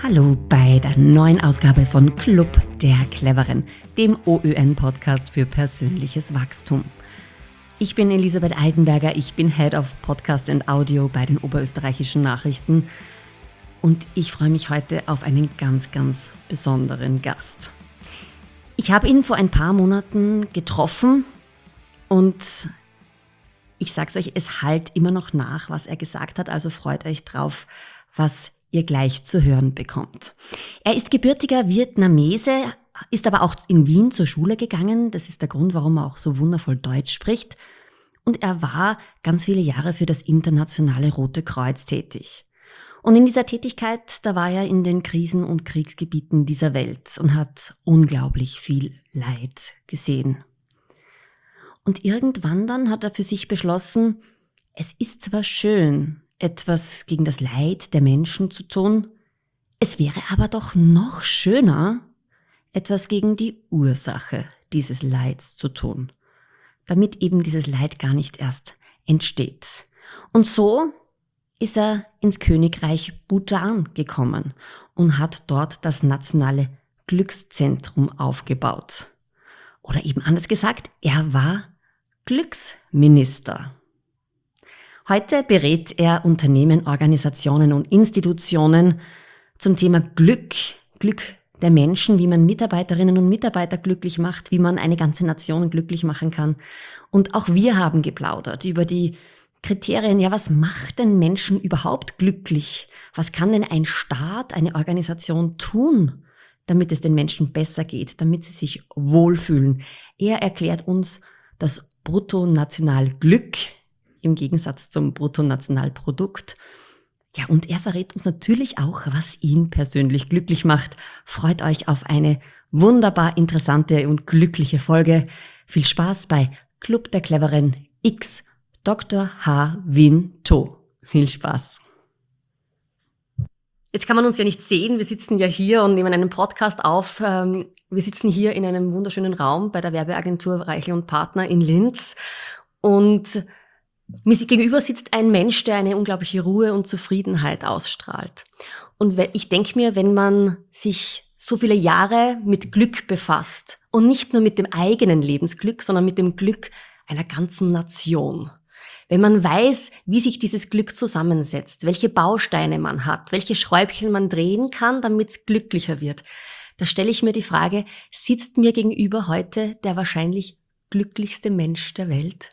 Hallo bei der neuen Ausgabe von Club der Cleveren, dem OÖN-Podcast für persönliches Wachstum. Ich bin Elisabeth Eidenberger, ich bin Head of Podcast and Audio bei den Oberösterreichischen Nachrichten und ich freue mich heute auf einen ganz, ganz besonderen Gast. Ich habe ihn vor ein paar Monaten getroffen und ich sag's euch, es hallt immer noch nach, was er gesagt hat, also freut euch drauf, was ihr gleich zu hören bekommt. Er ist gebürtiger Vietnamese, ist aber auch in Wien zur Schule gegangen. Das ist der Grund, warum er auch so wundervoll Deutsch spricht. Und er war ganz viele Jahre für das Internationale Rote Kreuz tätig. Und in dieser Tätigkeit, da war er in den Krisen- und Kriegsgebieten dieser Welt und hat unglaublich viel Leid gesehen. Und irgendwann dann hat er für sich beschlossen, es ist zwar schön, etwas gegen das Leid der Menschen zu tun, es wäre aber doch noch schöner, etwas gegen die Ursache dieses Leids zu tun, damit eben dieses Leid gar nicht erst entsteht. Und so ist er ins Königreich Bhutan gekommen und hat dort das nationale Glückszentrum aufgebaut. Oder eben anders gesagt, er war Glücksminister. Heute berät er Unternehmen, Organisationen und Institutionen zum Thema Glück der Menschen, wie man Mitarbeiterinnen und Mitarbeiter glücklich macht, wie man eine ganze Nation glücklich machen kann. Und auch wir haben geplaudert über die Kriterien, ja, was macht denn Menschen überhaupt glücklich? Was kann denn ein Staat, eine Organisation tun, damit es den Menschen besser geht, damit sie sich wohlfühlen? Er erklärt uns das Bruttonationalglück im Gegensatz zum Bruttonationalprodukt. Ja, und er verrät uns natürlich auch, was ihn persönlich glücklich macht. Freut euch auf eine wunderbar interessante und glückliche Folge. Viel Spaß bei Club der Cleveren X Dr. H. Win To. Viel Spaß. Jetzt kann man uns ja nicht sehen, wir sitzen ja hier und nehmen einen Podcast auf. Wir sitzen hier in einem wunderschönen Raum bei der Werbeagentur Reichel und Partner in Linz und mir gegenüber sitzt ein Mensch, der eine unglaubliche Ruhe und Zufriedenheit ausstrahlt. Und ich denke mir, wenn man sich so viele Jahre mit Glück befasst und nicht nur mit dem eigenen Lebensglück, sondern mit dem Glück einer ganzen Nation. Wenn man weiß, wie sich dieses Glück zusammensetzt, welche Bausteine man hat, welche Schräubchen man drehen kann, damit es glücklicher wird, da stelle ich mir die Frage, sitzt mir gegenüber heute der wahrscheinlich glücklichste Mensch der Welt?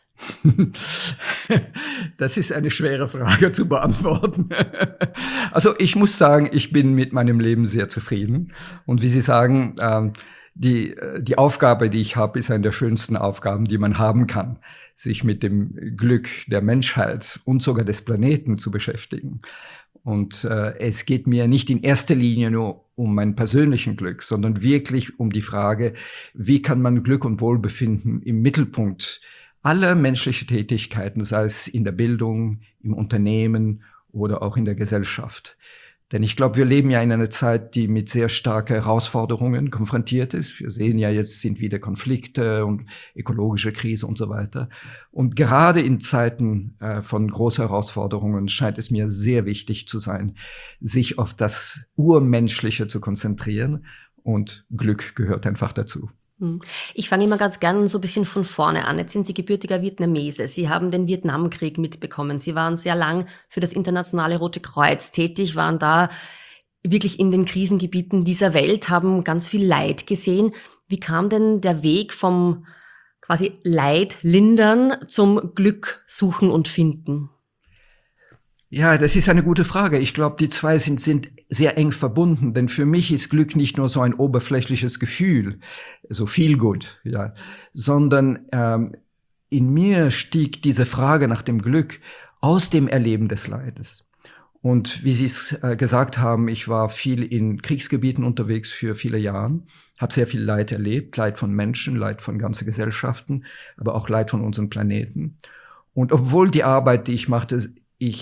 Das ist eine schwere Frage zu beantworten. Also ich muss sagen, ich bin mit meinem Leben sehr zufrieden. Und wie Sie sagen, die Aufgabe, die ich habe, ist eine der schönsten Aufgaben, die man haben kann, sich mit dem Glück der Menschheit und sogar des Planeten zu beschäftigen. Und es geht mir nicht in erster Linie nur um mein persönlichen Glück, sondern wirklich um die Frage, wie kann man Glück und Wohlbefinden im Mittelpunkt aller menschlichen Tätigkeiten, sei es in der Bildung, im Unternehmen oder auch in der Gesellschaft. Denn ich glaube, wir leben ja in einer Zeit, die mit sehr starken Herausforderungen konfrontiert ist. Wir sehen ja, jetzt sind wieder Konflikte und ökologische Krise und so weiter. Und gerade in Zeiten von großen Herausforderungen scheint es mir sehr wichtig zu sein, sich auf das Urmenschliche zu konzentrieren. Und Glück gehört einfach dazu. Ich fange immer ganz gern so ein bisschen von vorne an. Jetzt sind Sie gebürtiger Vietnamese. Sie haben den Vietnamkrieg mitbekommen. Sie waren sehr lang für das Internationale Rote Kreuz tätig, waren da wirklich in den Krisengebieten dieser Welt, haben ganz viel Leid gesehen. Wie kam denn der Weg vom quasi Leid lindern zum Glück suchen und finden? Ja, das ist eine gute Frage. Ich glaube, die zwei sind sehr eng verbunden, denn für mich ist Glück nicht nur so ein oberflächliches Gefühl, so feel good, ja, sondern in mir stieg diese Frage nach dem Glück aus dem Erleben des Leides. Und wie Sie es gesagt haben, ich war viel in Kriegsgebieten unterwegs für viele Jahre, habe sehr viel Leid erlebt, Leid von Menschen, Leid von ganzen Gesellschaften, aber auch Leid von unserem Planeten. Und obwohl die Arbeit, die ich machte, ich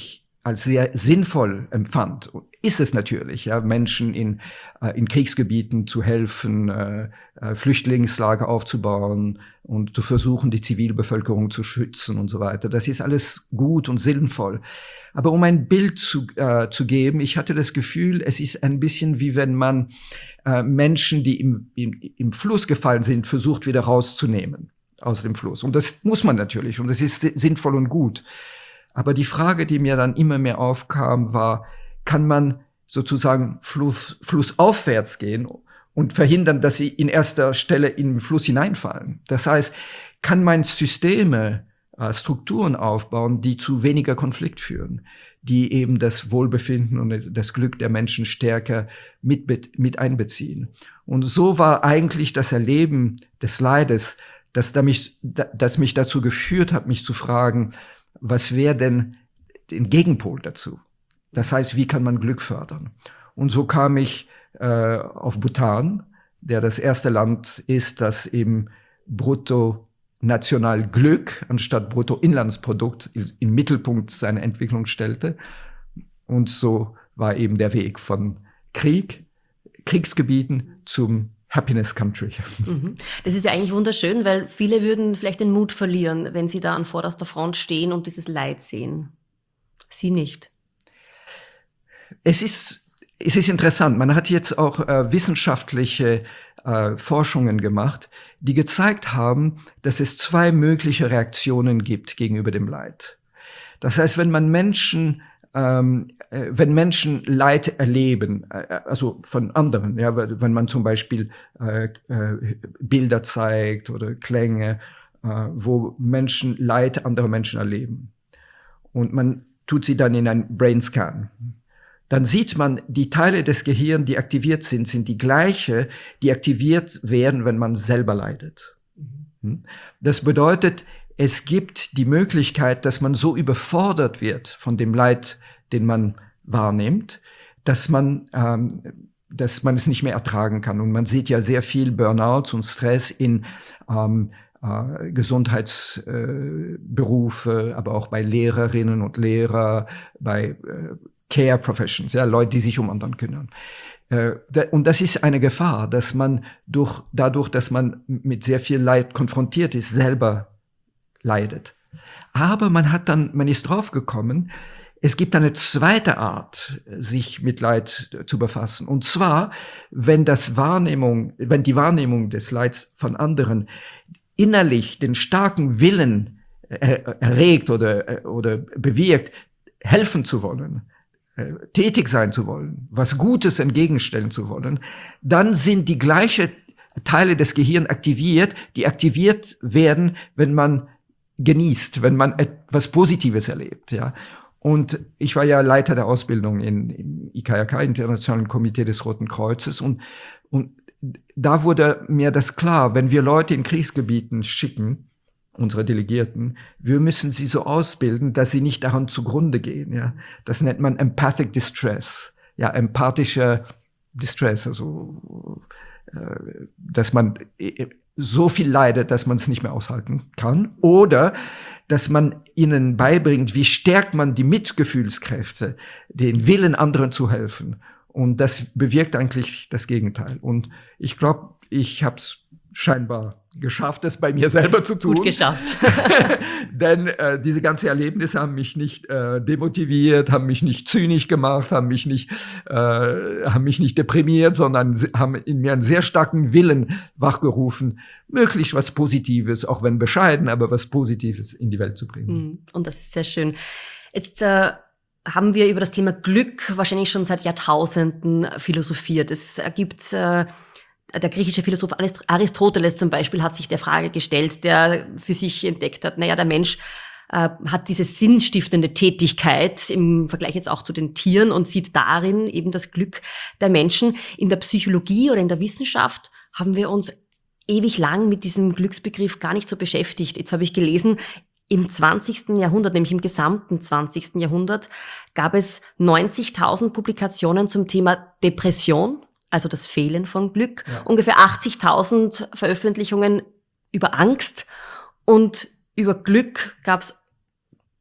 als sehr sinnvoll empfand. Ist es natürlich, ja, Menschen in Kriegsgebieten zu helfen, Flüchtlingslager aufzubauen und zu versuchen, die Zivilbevölkerung zu schützen und so weiter. Das ist alles gut und sinnvoll. Aber um ein Bild zu geben, ich hatte das Gefühl, es ist ein bisschen wie wenn man Menschen, die im Fluss gefallen sind, versucht wieder rauszunehmen aus dem Fluss. Und das muss man natürlich und das ist sinnvoll und gut. Aber die Frage, die mir dann immer mehr aufkam, war, kann man sozusagen flussaufwärts gehen und verhindern, dass sie in erster Stelle in den Fluss hineinfallen? Das heißt, kann man Systeme, Strukturen aufbauen, die zu weniger Konflikt führen, die eben das Wohlbefinden und das Glück der Menschen stärker mit einbeziehen? Und so war eigentlich das Erleben des Leides, das mich dazu geführt hat, mich zu fragen, was wäre denn den Gegenpol dazu? Das heißt, wie kann man Glück fördern? Und so kam ich auf Bhutan, der das erste Land ist, das eben Bruttonationalglück anstatt Bruttoinlandsprodukt im Mittelpunkt seiner Entwicklung stellte. Und so war eben der Weg von Kriegsgebieten zum Happiness Country. Das ist ja eigentlich wunderschön, weil viele würden vielleicht den Mut verlieren, wenn sie da an vorderster Front stehen und dieses Leid sehen. Sie nicht. Es ist interessant. Man hat jetzt auch wissenschaftliche Forschungen gemacht, die gezeigt haben, dass es zwei mögliche Reaktionen gibt gegenüber dem Leid. Das heißt, wenn Menschen Leid erleben, also von anderen, ja, wenn man zum Beispiel Bilder zeigt oder Klänge, wo Menschen Leid anderer Menschen erleben und man tut sie dann in einen Brainscan, dann sieht man, die Teile des Gehirns, die aktiviert sind die gleiche, die aktiviert werden, wenn man selber leidet. Das bedeutet, es gibt die Möglichkeit, dass man so überfordert wird von dem Leid, den man wahrnimmt, dass man es nicht mehr ertragen kann. Und man sieht ja sehr viel Burnout und Stress in Gesundheitsberufe, aber auch bei Lehrerinnen und Lehrer, bei Care Professions, ja, Leute, die sich um anderen kümmern. Und das ist eine Gefahr, dass man dadurch, dass man mit sehr viel Leid konfrontiert ist, selber leidet. Aber man ist draufgekommen, es gibt eine zweite Art, sich mit Leid zu befassen. Und zwar, wenn die Wahrnehmung des Leids von anderen innerlich den starken Willen erregt oder bewirkt, helfen zu wollen, tätig sein zu wollen, was Gutes entgegenstellen zu wollen, dann sind die gleichen Teile des Gehirns aktiviert, die aktiviert werden, wenn man genießt, wenn man etwas Positives erlebt, ja. Und ich war ja Leiter der Ausbildung im IKRK, Internationalen Komitee des Roten Kreuzes, und da wurde mir das klar, wenn wir Leute in Kriegsgebieten schicken, unsere Delegierten, wir müssen sie so ausbilden, dass sie nicht daran zugrunde gehen, ja. Das nennt man Empathic Distress, ja, empathischer Distress, also, dass man so viel leidet, dass man es nicht mehr aushalten kann, oder dass man ihnen beibringt, wie stärkt man die Mitgefühlskräfte, den Willen, anderen zu helfen. Und das bewirkt eigentlich das Gegenteil. Und ich glaube, ich habe es scheinbar geschafft, es bei mir selber zu tun. Gut geschafft. Denn diese ganzen Erlebnisse haben mich nicht demotiviert, haben mich nicht zynisch gemacht, haben mich nicht deprimiert, sondern haben in mir einen sehr starken Willen wachgerufen, möglichst was Positives, auch wenn bescheiden, aber was Positives in die Welt zu bringen. Und das ist sehr schön. Jetzt haben wir über das Thema Glück wahrscheinlich schon seit Jahrtausenden philosophiert. Es gibt der griechische Philosoph Aristoteles zum Beispiel hat sich der Frage gestellt, der für sich entdeckt hat, der Mensch hat diese sinnstiftende Tätigkeit im Vergleich jetzt auch zu den Tieren und sieht darin eben das Glück der Menschen. In der Psychologie oder in der Wissenschaft haben wir uns ewig lang mit diesem Glücksbegriff gar nicht so beschäftigt. Jetzt habe ich gelesen, im 20. Jahrhundert, nämlich im gesamten 20. Jahrhundert, gab es 90.000 Publikationen zum Thema Depression, also das Fehlen von Glück, ja. Ungefähr 80.000 Veröffentlichungen über Angst und über Glück gab es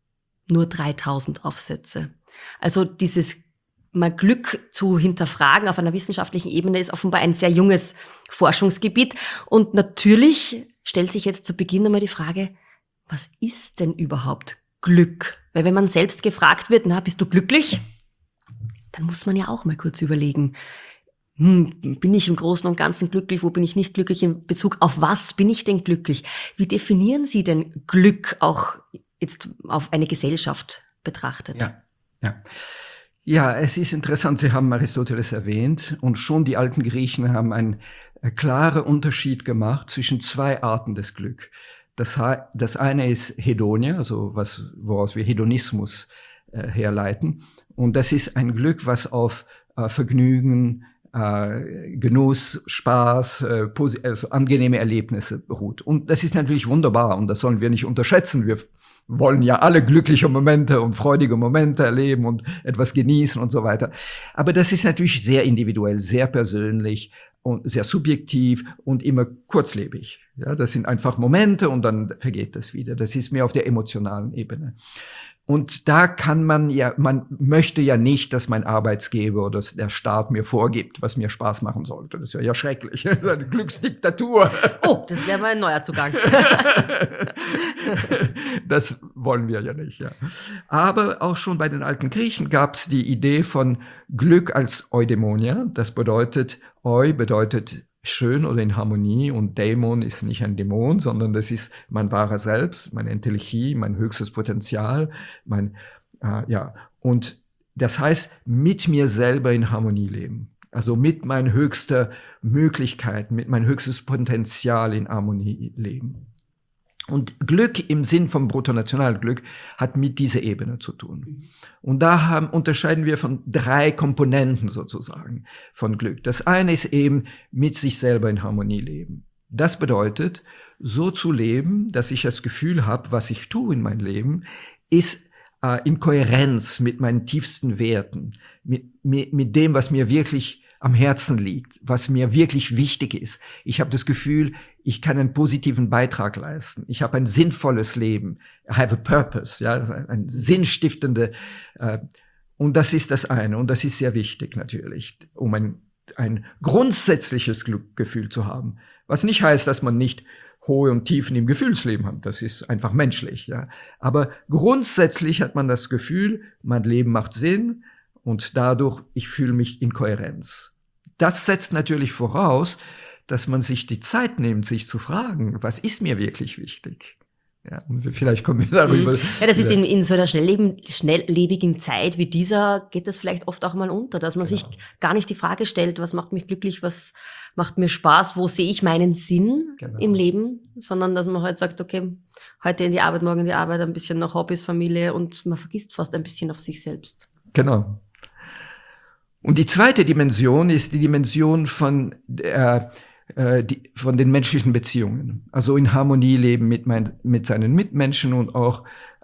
nur 3000 Aufsätze. Also dieses mal Glück zu hinterfragen auf einer wissenschaftlichen Ebene ist offenbar ein sehr junges Forschungsgebiet. Und natürlich stellt sich jetzt zu Beginn einmal die Frage, was ist denn überhaupt Glück? Weil wenn man selbst gefragt wird, bist du glücklich? Dann muss man ja auch mal kurz überlegen, bin ich im Großen und Ganzen glücklich? Wo bin ich nicht glücklich? In Bezug auf was bin ich denn glücklich? Wie definieren Sie denn Glück auch jetzt auf eine Gesellschaft betrachtet? Ja, es ist interessant, Sie haben Aristoteles erwähnt und schon die alten Griechen haben einen klaren Unterschied gemacht zwischen zwei Arten des Glück. Das eine ist Hedonia, also woraus wir Hedonismus herleiten. Und das ist ein Glück, was auf Vergnügen, Genuss, Spaß, also angenehme Erlebnisse beruht. Und das ist natürlich wunderbar und das sollen wir nicht unterschätzen. Wir wollen ja alle glückliche Momente und freudige Momente erleben und etwas genießen und so weiter. Aber das ist natürlich sehr individuell, sehr persönlich und sehr subjektiv und immer kurzlebig. Ja, das sind einfach Momente und dann vergeht das wieder. Das ist mehr auf der emotionalen Ebene. Und da man möchte ja nicht, dass mein Arbeitsgeber oder der Staat mir vorgibt, was mir Spaß machen sollte. Das wäre ja schrecklich. Eine Glücksdiktatur. Oh, das wäre mal ein neuer Zugang. Das wollen wir ja nicht, ja. Aber auch schon bei den alten Griechen gab es die Idee von Glück als Eudaimonia. Das bedeutet, bedeutet schön oder in Harmonie und Dämon ist nicht ein Dämon, sondern das ist mein wahrer Selbst, meine Entelechie, mein höchstes Potenzial, und das heißt, mit mir selber in Harmonie leben. Also mit meinen höchsten Möglichkeiten, mit meinem höchstes Potenzial in Harmonie leben. Und Glück im Sinn vom Bruttonationalglück hat mit dieser Ebene zu tun. Und da unterscheiden wir von 3 Komponenten sozusagen von Glück. Das eine ist eben mit sich selber in Harmonie leben. Das bedeutet, so zu leben, dass ich das Gefühl habe, was ich tue in meinem Leben, ist in Kohärenz mit meinen tiefsten Werten, mit dem, was mir wirklich am Herzen liegt, was mir wirklich wichtig ist. Ich habe das Gefühl, ich kann einen positiven Beitrag leisten. Ich habe ein sinnvolles Leben. I have a purpose, ja, ein sinnstiftende. Und das ist das eine. Und das ist sehr wichtig natürlich, um ein grundsätzliches Glückgefühl zu haben. Was nicht heißt, dass man nicht hohe und Tiefen im Gefühlsleben hat. Das ist einfach menschlich, ja. Aber grundsätzlich hat man das Gefühl, mein Leben macht Sinn. Und dadurch, ich fühle mich in Kohärenz. Das setzt natürlich voraus, dass man sich die Zeit nimmt, sich zu fragen, was ist mir wirklich wichtig? Ja, und vielleicht kommen wir darüber. Ja, das ist in so einer schnelllebigen Zeit wie dieser, geht das vielleicht oft auch mal unter, dass man sich gar nicht die Frage stellt, was macht mich glücklich, was macht mir Spaß, wo sehe ich meinen Sinn im Leben, sondern dass man halt sagt, okay, heute in die Arbeit, morgen in die Arbeit, ein bisschen noch Hobbys, Familie und man vergisst fast ein bisschen auf sich selbst. Genau. Und die zweite Dimension ist die Dimension von den menschlichen Beziehungen. Also in Harmonie leben mit seinen Mitmenschen und auch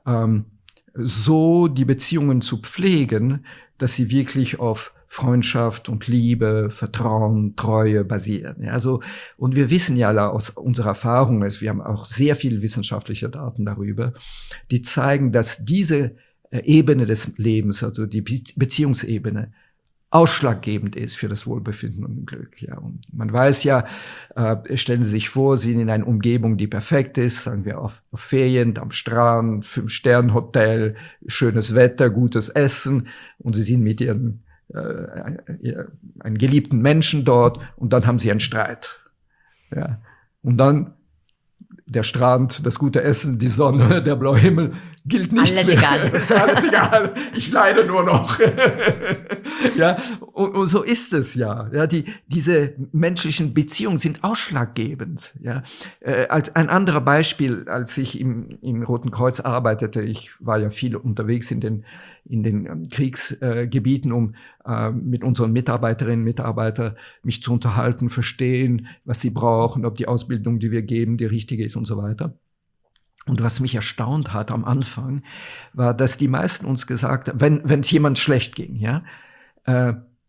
so die Beziehungen zu pflegen, dass sie wirklich auf Freundschaft und Liebe, Vertrauen, Treue basieren. Ja, also, und wir wissen ja alle aus unserer Erfahrung, wir haben auch sehr viele wissenschaftliche Daten darüber, die zeigen, dass diese Ebene des Lebens, also die Beziehungsebene, ausschlaggebend ist für das Wohlbefinden und Glück. Ja, und man weiß ja, stellen Sie sich vor, Sie sind in einer Umgebung, die perfekt ist, sagen wir auf Ferien, am Strand, 5-Sterne-Hotel, schönes Wetter, gutes Essen und Sie sind mit Ihren einen geliebten Menschen dort und dann haben Sie einen Streit. Ja, und dann der Strand, das gute Essen, die Sonne, der blaue Himmel, gilt nichts alles mehr. Egal. Ist alles egal. Ich leide nur noch. Ja, und so ist es ja. Ja, diese menschlichen Beziehungen sind ausschlaggebend. Ja, als ein anderer Beispiel, als ich im Roten Kreuz arbeitete, ich war ja viel unterwegs in den Kriegsgebieten, um mit unseren Mitarbeiterinnen und Mitarbeitern mich zu unterhalten, verstehen, was sie brauchen, ob die Ausbildung, die wir geben, die richtige ist und so weiter. Und was mich erstaunt hat am Anfang, war, dass die meisten uns gesagt haben, wenn es jemand schlecht ging, ja,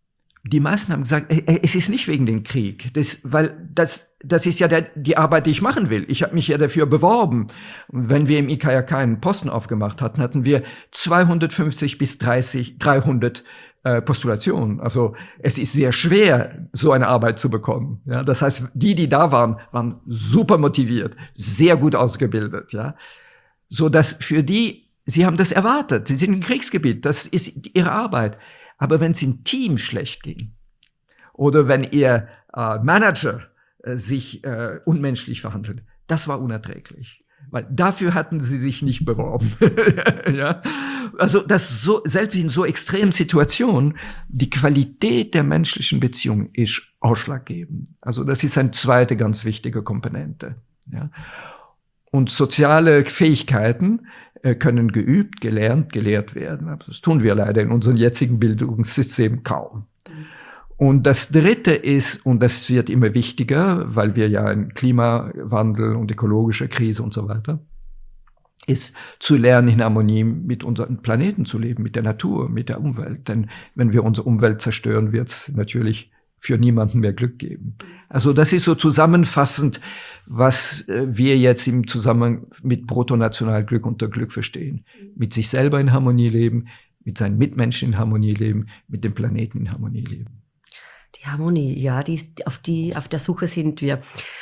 Die meisten haben gesagt, es ist nicht wegen dem Krieg, weil das ist ja die Arbeit, die ich machen will. Ich habe mich ja dafür beworben. Und wenn wir im IKRK einen Posten aufgemacht hatten, hatten wir 250 bis 300 Postulationen. Also es ist sehr schwer, so eine Arbeit zu bekommen. Ja, das heißt, die da waren super motiviert, sehr gut ausgebildet. Ja, so dass für die, sie haben das erwartet. Sie sind im Kriegsgebiet, das ist ihre Arbeit. Aber wenn es im Team schlecht ging oder wenn ihr Manager sich unmenschlich verhandelt, das war unerträglich. Weil dafür hatten sie sich nicht beworben. Ja? Also selbst in so extremen Situationen, die Qualität der menschlichen Beziehung ist ausschlaggebend. Also das ist eine zweite ganz wichtige Komponente. Ja? Und soziale Fähigkeiten können geübt, gelernt, gelehrt werden. Das tun wir leider in unserem jetzigen Bildungssystem kaum. Und das Dritte ist, und das wird immer wichtiger, weil wir ja einen Klimawandel und ökologische Krise und so weiter, ist zu lernen, in Harmonie mit unserem Planeten zu leben, mit der Natur, mit der Umwelt. Denn wenn wir unsere Umwelt zerstören, wird es natürlich für niemanden mehr Glück geben. Also das ist so zusammenfassend, was wir jetzt im Zusammenhang mit Bruttonationalglück unter Glück verstehen. Mit sich selber in Harmonie leben, mit seinen Mitmenschen in Harmonie leben, mit dem Planeten in Harmonie leben. Die Harmonie, ja, auf der Suche sind wir.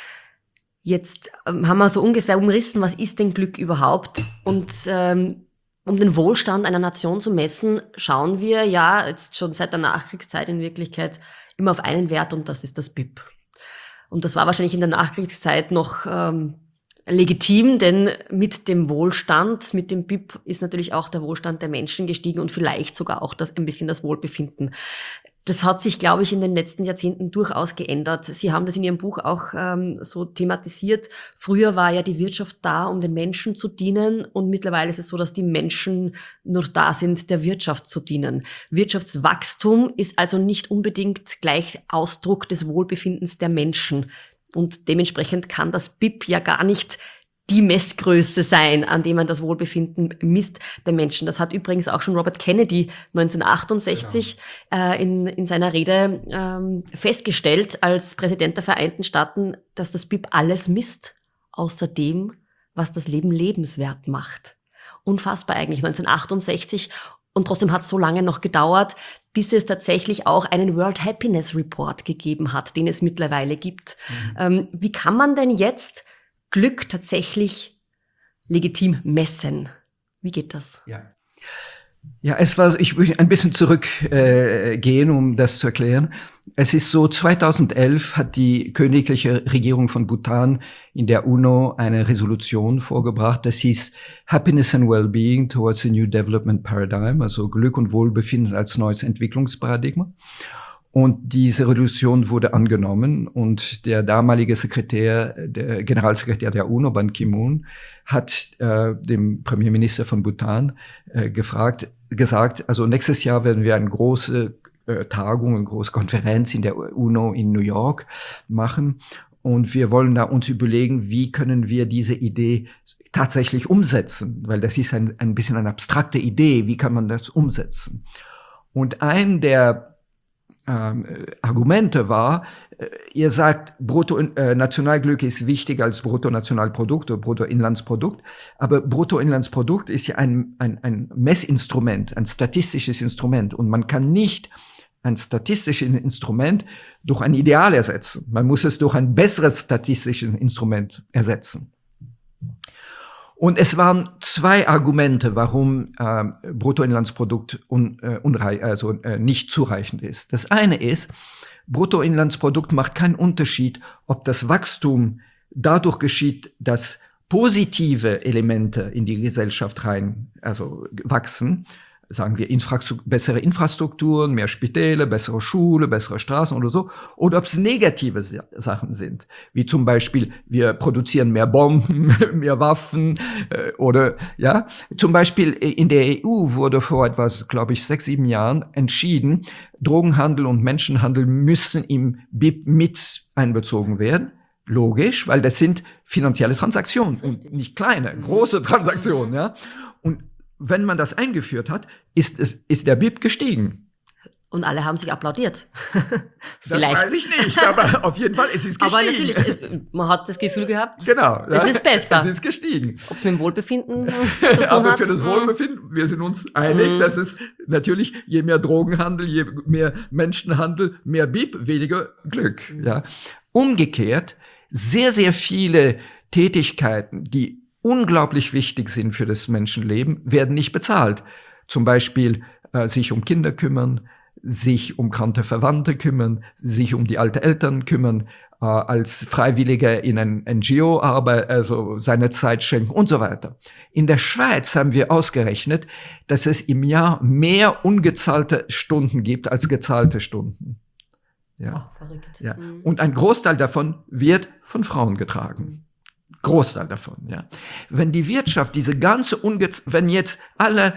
Jetzt haben wir so ungefähr umrissen, was ist denn Glück überhaupt? Und um den Wohlstand einer Nation zu messen, schauen wir ja jetzt schon seit der Nachkriegszeit in Wirklichkeit immer auf einen Wert, und das ist das BIP. Und das war wahrscheinlich in der Nachkriegszeit noch legitim, denn mit dem Wohlstand, mit dem BIP ist natürlich auch der Wohlstand der Menschen gestiegen und vielleicht sogar auch ein bisschen das Wohlbefinden. Das hat sich, glaube ich, in den letzten Jahrzehnten durchaus geändert. Sie haben das in Ihrem Buch auch so thematisiert. Früher war ja die Wirtschaft da, um den Menschen zu dienen, und mittlerweile ist es so, dass die Menschen nur da sind, der Wirtschaft zu dienen. Wirtschaftswachstum ist also nicht unbedingt gleich Ausdruck des Wohlbefindens der Menschen. Und dementsprechend kann das BIP ja gar nicht die Messgröße sein, an dem man das Wohlbefinden misst der Menschen. Das hat übrigens auch schon Robert Kennedy 1968 in seiner Rede festgestellt als Präsident der Vereinigten Staaten, dass das BIP alles misst, außer dem, was das Leben lebenswert macht. Unfassbar eigentlich, 1968. Und trotzdem hat es so lange noch gedauert, bis es tatsächlich auch einen World Happiness Report gegeben hat, den es mittlerweile gibt. Wie kann man denn jetzt Glück tatsächlich legitim messen? Wie geht das? Ja, ich will ein bisschen zurückgehen, um das zu erklären. Es ist so, 2011 hat die königliche Regierung von Bhutan in der UNO eine Resolution vorgebracht, das hieß Happiness and Wellbeing towards a New Development Paradigm, also Glück und Wohlbefinden als neues Entwicklungsparadigma. Und diese Resolution wurde angenommen, und der damalige der Generalsekretär der UNO, Ban Ki-moon, hat dem Premierminister von Bhutan gesagt, also nächstes Jahr werden wir eine große Tagung, eine große Konferenz in der UNO in New York machen, und wir wollen da uns überlegen, wie können wir diese Idee tatsächlich umsetzen, weil das ist ein bisschen eine abstrakte Idee, wie kann man das umsetzen? Und ein der Argumente war, ihr sagt, Bruttonationalglück ist wichtiger als Bruttonationalprodukt oder Bruttoinlandsprodukt, aber Bruttoinlandsprodukt ist ja ein Messinstrument, ein statistisches Instrument, und man kann nicht ein statistisches Instrument durch ein Ideal ersetzen. Man muss es durch ein besseres statistisches Instrument ersetzen. Und es waren zwei Argumente, warum Bruttoinlandsprodukt nicht zureichend ist. Das eine ist, Bruttoinlandsprodukt macht keinen Unterschied, ob das Wachstum dadurch geschieht, dass positive Elemente in die Gesellschaft wachsen, sagen wir bessere Infrastrukturen, mehr Spitäle, bessere Schule, bessere Straßen oder so, oder ob es negative Sachen sind, wie zum Beispiel wir produzieren mehr Bomben, mehr Waffen oder ja. Zum Beispiel in der EU wurde vor etwas, glaube ich, 6, 7 Jahren entschieden, Drogenhandel und Menschenhandel müssen im BIP mit einbezogen werden. Logisch, weil das sind finanzielle Transaktionen und nicht kleine, große Transaktionen, ja. Und wenn man das eingeführt hat, ist der BIP gestiegen. Und alle haben sich applaudiert. Das weiß ich nicht, aber auf jeden Fall, es ist gestiegen. Aber natürlich, man hat das Gefühl gehabt, genau, es ist besser. Es ist gestiegen. Ob es mit dem Wohlbefinden zu tun Aber hat? für das Wohlbefinden, wir sind uns einig, dass es natürlich, je mehr Drogenhandel, je mehr Menschenhandel, mehr BIP, weniger Glück. Ja. Umgekehrt, sehr, sehr viele Tätigkeiten, die unglaublich wichtig sind für das Menschenleben, werden nicht bezahlt. Zum Beispiel sich um Kinder kümmern, sich um kranke Verwandte kümmern, sich um die alten Eltern kümmern, als Freiwilliger in ein NGO arbeiten, also seine Zeit schenken und so weiter. In der Schweiz haben wir ausgerechnet, dass es im Jahr mehr ungezahlte Stunden gibt als gezahlte Stunden. Ja. Oh, verrückt. Ja. Und ein Großteil davon wird von Frauen getragen. Großteil davon, ja. Wenn die Wirtschaft diese ganze wenn jetzt alle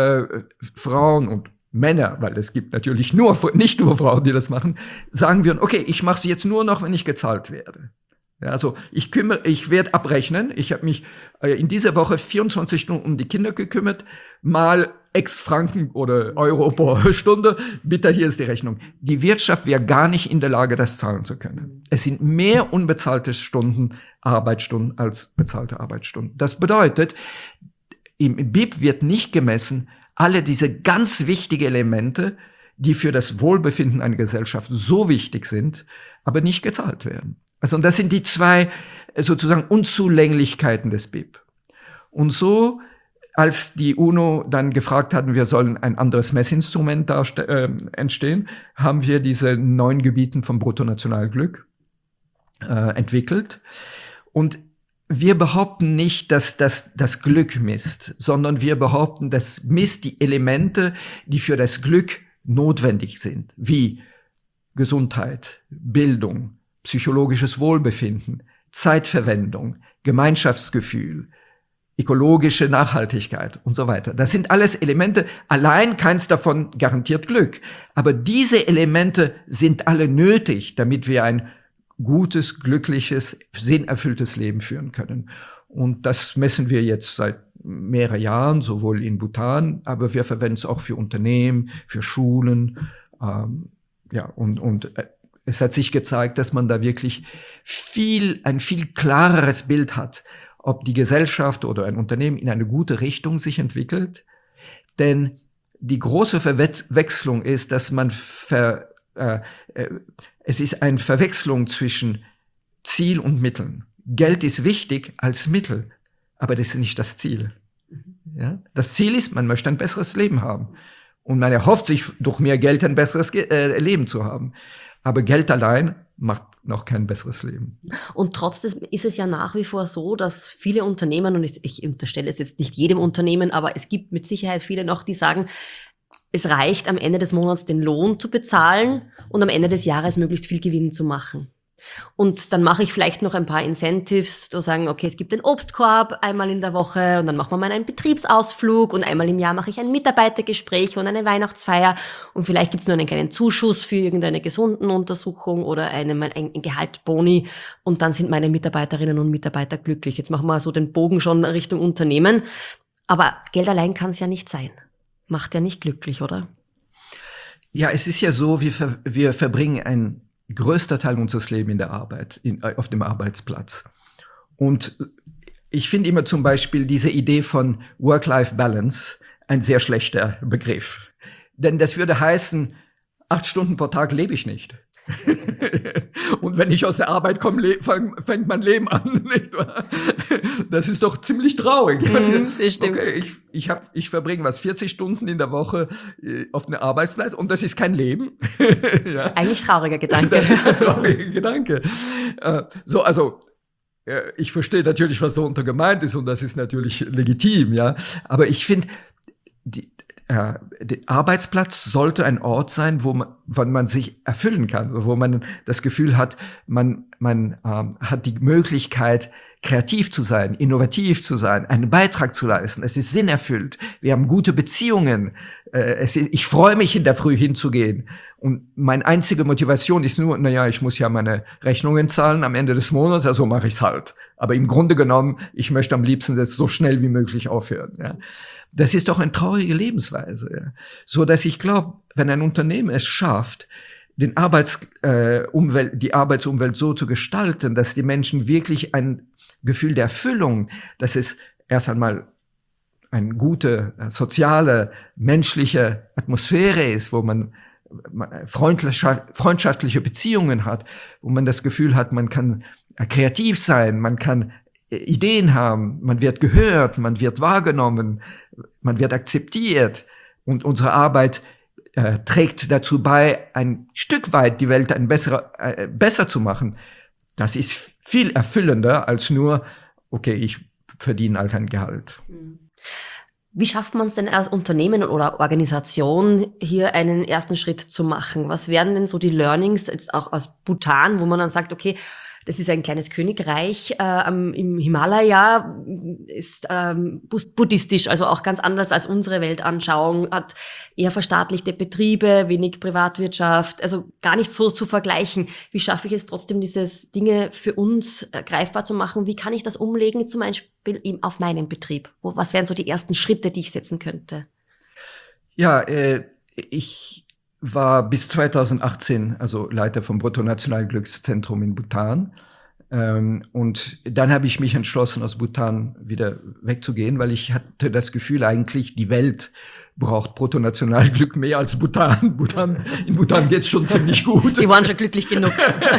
Frauen und Männer, weil es gibt natürlich nicht nur Frauen, die das machen, sagen wir, okay, ich mache es jetzt nur noch, wenn ich gezahlt werde. Ja, also ich werde abrechnen. Ich habe mich in dieser Woche 24 Stunden um die Kinder gekümmert, mal X Franken oder Euro pro Stunde. Bitte, hier ist die Rechnung. Die Wirtschaft wäre gar nicht in der Lage, das zahlen zu können. Es sind mehr unbezahlte Arbeitsstunden als bezahlte Arbeitsstunden. Das bedeutet, im BIP wird nicht gemessen, alle diese ganz wichtigen Elemente, die für das Wohlbefinden einer Gesellschaft so wichtig sind, aber nicht gezahlt werden. Also, und das sind die zwei sozusagen Unzulänglichkeiten des BIP. Und so, als die UNO dann gefragt hatten, wir sollen ein anderes Messinstrument entstehen, haben wir diese 9 Gebieten vom Bruttonationalglück entwickelt. Und wir behaupten nicht, dass das Glück misst, sondern wir behaupten, das misst die Elemente, die für das Glück notwendig sind, wie Gesundheit, Bildung, psychologisches Wohlbefinden, Zeitverwendung, Gemeinschaftsgefühl, ökologische Nachhaltigkeit und so weiter. Das sind alles Elemente, allein keins davon garantiert Glück. Aber diese Elemente sind alle nötig, damit wir ein gutes, glückliches, sinnerfülltes Leben führen können. Und das messen wir jetzt seit mehreren Jahren, sowohl in Bhutan, aber wir verwenden es auch für Unternehmen, für Schulen. Und es hat sich gezeigt, dass man da wirklich ein viel klareres Bild hat, ob die Gesellschaft oder ein Unternehmen in eine gute Richtung sich entwickelt. Denn die große Verwechslung ist, dass es ist eine Verwechslung zwischen Ziel und Mitteln. Geld ist wichtig als Mittel, aber das ist nicht das Ziel. Ja? Das Ziel ist, man möchte ein besseres Leben haben. Und man erhofft sich, durch mehr Geld ein besseres Leben zu haben. Aber Geld allein macht noch kein besseres Leben. Und trotzdem ist es ja nach wie vor so, dass viele Unternehmen, und ich unterstelle es jetzt nicht jedem Unternehmen, aber es gibt mit Sicherheit viele noch, die sagen, es reicht am Ende des Monats den Lohn zu bezahlen und am Ende des Jahres möglichst viel Gewinn zu machen. Und dann mache ich vielleicht noch ein paar Incentives, zu sagen, okay, es gibt den Obstkorb einmal in der Woche und dann machen wir mal einen Betriebsausflug und einmal im Jahr mache ich ein Mitarbeitergespräch und eine Weihnachtsfeier und vielleicht gibt es nur einen kleinen Zuschuss für irgendeine Gesundenuntersuchung oder ein Gehalt Boni und dann sind meine Mitarbeiterinnen und Mitarbeiter glücklich. Jetzt machen wir so den Bogen schon Richtung Unternehmen. Aber Geld allein kann es ja nicht sein. Macht ja nicht glücklich, oder? Ja, es ist ja so, wir verbringen ein größter Teil unseres Lebens in der Arbeit, auf dem Arbeitsplatz. Und ich finde immer zum Beispiel diese Idee von Work-Life-Balance ein sehr schlechter Begriff. Denn das würde heißen, 8 Stunden pro Tag lebe ich nicht. Und wenn ich aus der Arbeit komme, fängt mein Leben an, nicht wahr? Das ist doch ziemlich traurig. Das stimmt. Okay, ich verbringe 40 Stunden in der Woche auf einem Arbeitsplatz und das ist kein Leben. Ja. Eigentlich trauriger Gedanke. Das ist ein trauriger Gedanke. Ich verstehe natürlich, was darunter gemeint ist und das ist natürlich legitim, ja. Aber ich finde, der Arbeitsplatz sollte ein Ort sein, wo man sich erfüllen kann, wo man das Gefühl hat, man hat die Möglichkeit, kreativ zu sein, innovativ zu sein, einen Beitrag zu leisten. Es ist sinnerfüllt. Wir haben gute Beziehungen. Ich freue mich, in der Früh hinzugehen Und meine einzige Motivation ist nur, ich muss ja meine Rechnungen zahlen am Ende des Monats, also mache ich's halt. Aber im Grunde genommen, ich möchte am liebsten das so schnell wie möglich aufhören. Ja. Das ist doch eine traurige Lebensweise. Ja. So dass ich glaube, wenn ein Unternehmen es schafft, die Arbeitsumwelt so zu gestalten, dass die Menschen wirklich ein Gefühl der Erfüllung, dass es erst einmal eine gute, soziale, menschliche Atmosphäre ist, wo man freundschaftliche Beziehungen hat, wo man das Gefühl hat, man kann kreativ sein, man kann Ideen haben, man wird gehört, man wird wahrgenommen, man wird akzeptiert und unsere Arbeit trägt dazu bei, ein Stück weit die Welt besser zu machen. Das ist viel erfüllender als nur, okay, ich verdiene halt ein Gehalt. Wie schafft man es denn als Unternehmen oder Organisation, hier einen ersten Schritt zu machen? Was wären denn so die Learnings jetzt auch aus Bhutan, wo man dann sagt, okay, das ist ein kleines Königreich im Himalaya, ist buddhistisch, also auch ganz anders als unsere Weltanschauung, hat eher verstaatlichte Betriebe, wenig Privatwirtschaft, also gar nicht so zu vergleichen. Wie schaffe ich es trotzdem, dieses Dinge für uns greifbar zu machen? Wie kann ich das umlegen, zum Beispiel eben auf meinen Betrieb? Was wären so die ersten Schritte, die ich setzen könnte? Ja, ich war bis 2018 also Leiter vom Bruttonationalglückszentrum in Bhutan. Und dann habe ich mich entschlossen, aus Bhutan wieder wegzugehen, weil ich hatte das Gefühl, eigentlich die Welt braucht Bruttonationalglück mehr als Bhutan. In Bhutan geht's schon ziemlich gut. Die waren schon glücklich genug.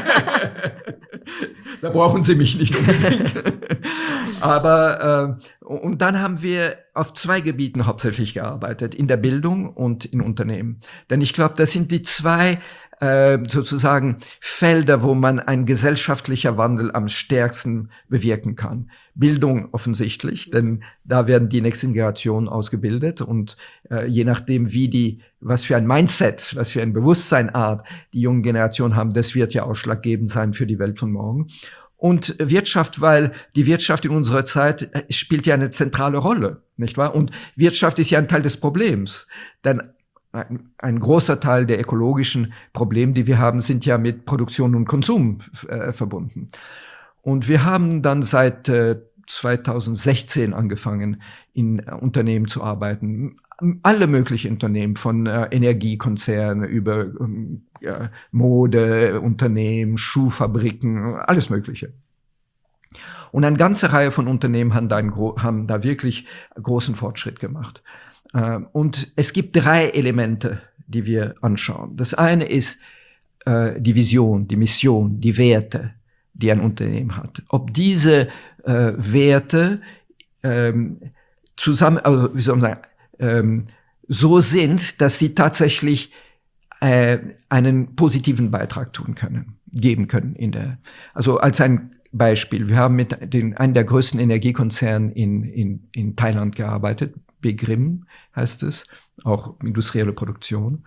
Da brauchen sie mich nicht unbedingt. Aber und dann haben wir auf 2 Gebieten hauptsächlich gearbeitet, in der Bildung und in Unternehmen. Denn ich glaube, das sind die 2 sozusagen Felder, wo man ein gesellschaftlicher Wandel am stärksten bewirken kann. Bildung offensichtlich, denn da werden die nächsten Generationen ausgebildet und je nachdem, was für ein Mindset, was für ein Bewusstseinart die jungen Generationen haben, das wird ja ausschlaggebend sein für die Welt von morgen. Und Wirtschaft, weil die Wirtschaft in unserer Zeit spielt ja eine zentrale Rolle, nicht wahr? Und Wirtschaft ist ja ein Teil des Problems, denn ein großer Teil der ökologischen Probleme, die wir haben, sind ja mit Produktion und Konsum verbunden. Und wir haben dann seit 2016 angefangen, in Unternehmen zu arbeiten. Alle möglichen Unternehmen, von Energiekonzernen über Modeunternehmen, Schuhfabriken, alles Mögliche. Und eine ganze Reihe von Unternehmen haben da wirklich großen Fortschritt gemacht. Und es gibt 3 Elemente, die wir anschauen. Das eine ist die Vision, die Mission, die Werte, die ein Unternehmen hat. Ob diese Werte so sind, dass sie tatsächlich einen positiven Beitrag geben können also als ein Beispiel. Wir haben mit einem der größten Energiekonzerne in Thailand gearbeitet. BIGRIM heißt es, auch industrielle Produktion.